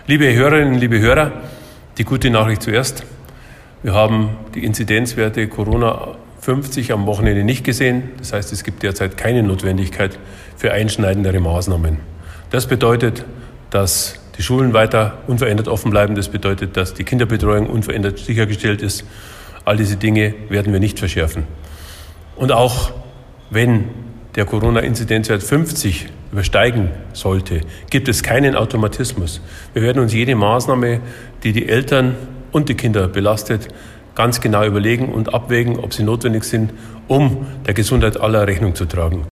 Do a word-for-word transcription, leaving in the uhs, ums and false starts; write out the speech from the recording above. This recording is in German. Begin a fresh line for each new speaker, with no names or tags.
Liebe Hörerinnen, liebe Hörer, die gute Nachricht zuerst. Wir haben die Inzidenzwerte Corona fünfzig am Wochenende nicht gesehen. Das heißt, es gibt derzeit keine Notwendigkeit für einschneidendere Maßnahmen. Das bedeutet, dass die Schulen weiter unverändert offen bleiben. Das bedeutet, dass die Kinderbetreuung unverändert sichergestellt ist. All diese Dinge werden wir nicht verschärfen. Und auch wenn der Corona-Inzidenzwert fünfzig übersteigen sollte, gibt es keinen Automatismus. Wir werden uns jede Maßnahme, die die Eltern und die Kinder belastet, ganz genau überlegen und abwägen, ob sie notwendig sind, um der Gesundheit aller Rechnung zu tragen.